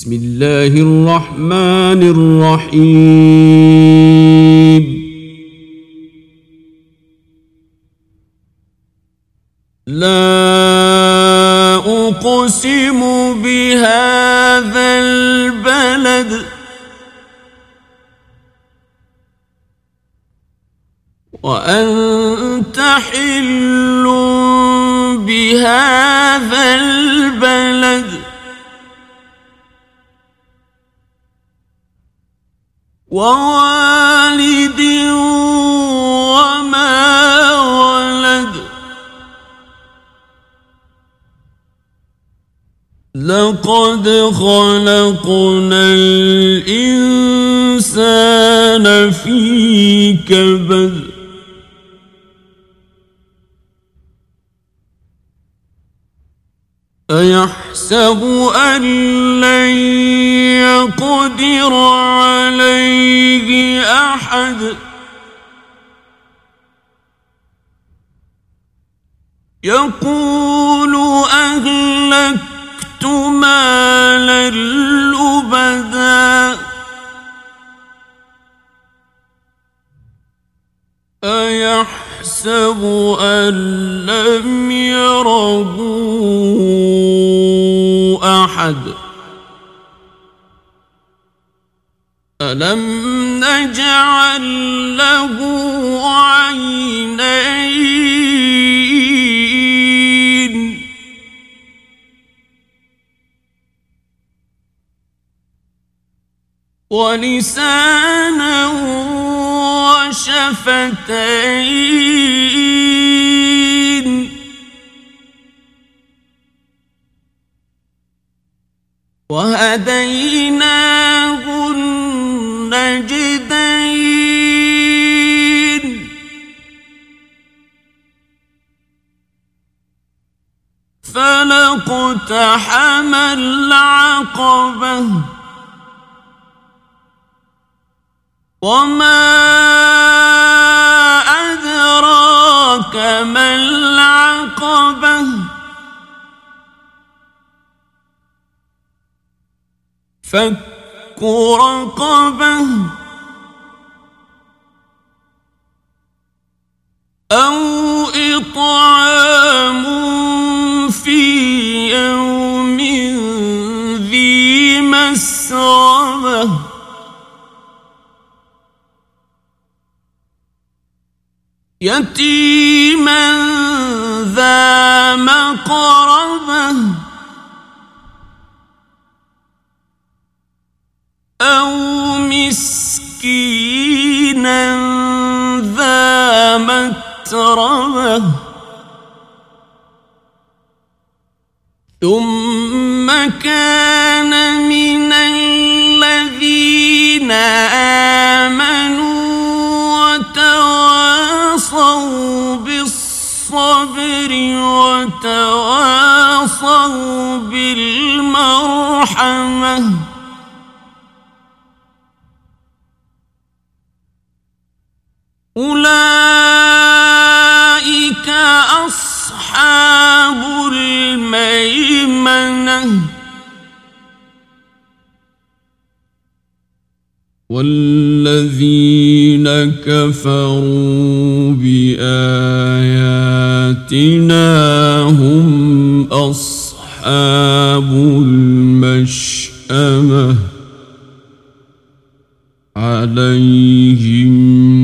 بسم الله الرحمن الرحيم لا أقسم بهذا البلد وأنت حل بهذا البلد ووالد وما ولد لقد خلقنا الإنسان في كبد أيحسب أن لن يقدر عليه أحد يقول أهلكت مالا لبدا أيحسب أن لم يره أحد ألم نجعل له عينين ولسانا وشفتين وهديناه النجدين فلاقتحم العقبة وما أدراك ما العقبة فك رقبة أو إطعام في يوم ذي مسغبة يتيما ذا مقربة أو مسكينا ذا متربة ثم كان من الذين آمنوا وتواصوا بالصبر وتواصوا بالمرحمة أولئك أصحاب الميمنة والذين كفروا بآياتنا هم أصحاب المشأمة عليهم